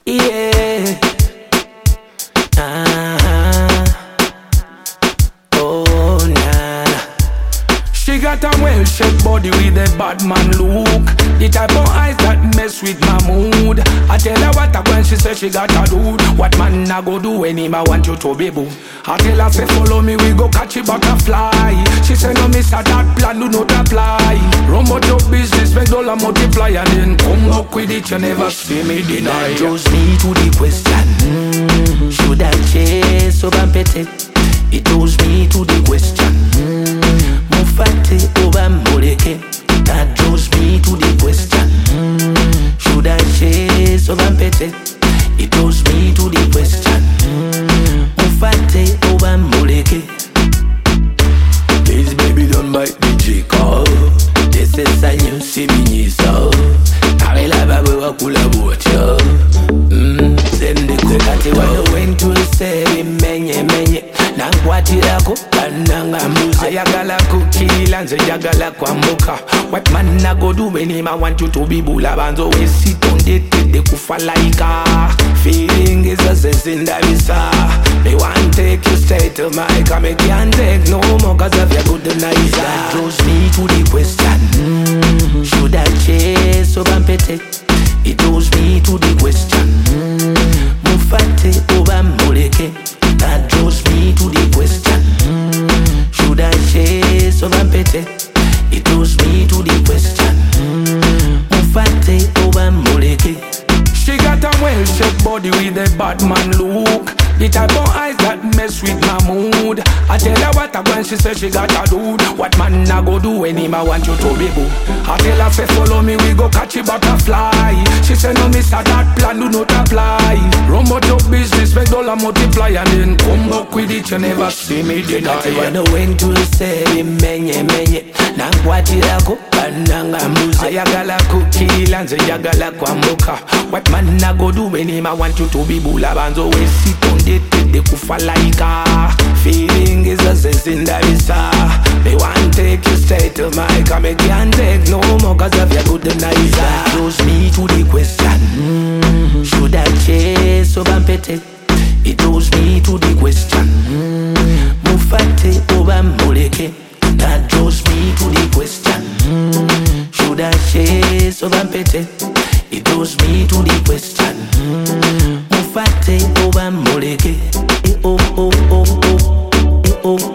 Yeah. Oh, nah. She got a well-shaped body with a bad man look. The type of eyes that mess with my mood. I tell her what I want, she say she got a dude. What man I go do when him I want you to be boo? I tell her say follow me, we go catch a butterfly. She say no miss that plan do not apply. Run out your business, make dollar multiply. And then come up with it, you never see me deny. That draws me to the question, should I chase or pete? It draws me to the question, Mufate over Moleke. That draws me to the question, should I chase or pete? It draws me to the question, Mufate over Moleke. This baby don't bite the chico. This is a new Sibini so Karela babu wakula bocho. Send the kukati wano wentu sebi menye menye. Nangwatirako kananga muze. Ayagala kukila nze jagala kwambuka. What man I go do when him I want you to be bula banzo. We sit on the de kufa laika. Feeling is a sense in the visa. They want take you straight to my come. I can't take no more cause of your good night. That draws me to the question, should I chase or pete? It draws me to the question, Mufate over Moleke. That draws me to the question, should I chase or pete? It draws me to the question, Mufate over Moleke. She got a well-shaped body with a bad man look. The type of eyes that mess with my mood. I tell her what I want, she say she got a dude. What man I go do when him I want you to be boo? I tell her say follow me, we go catch a butterfly. She say no miss that plan do not apply. Run out your business, make dollar multiply. And then come back with it, you never see me deny. Wano wentu sebi menye menye. Nangwatirako kananga muze. Ayagala kukila nze jagala kwambuka. What man I go do when him I want you to be bula banzo. We sit on the kufa laika. Feeling is a sense in the visa. They want take you straight to my come. I can't take no more cause of your good night. That draws me to the question, should I chase or pete? It draws me to the question, Mufate over Moleke. That draws me to the question, should I chase or pete? It draws me to the question, Mufate over Moleke. Oh oh oh oh oh oh.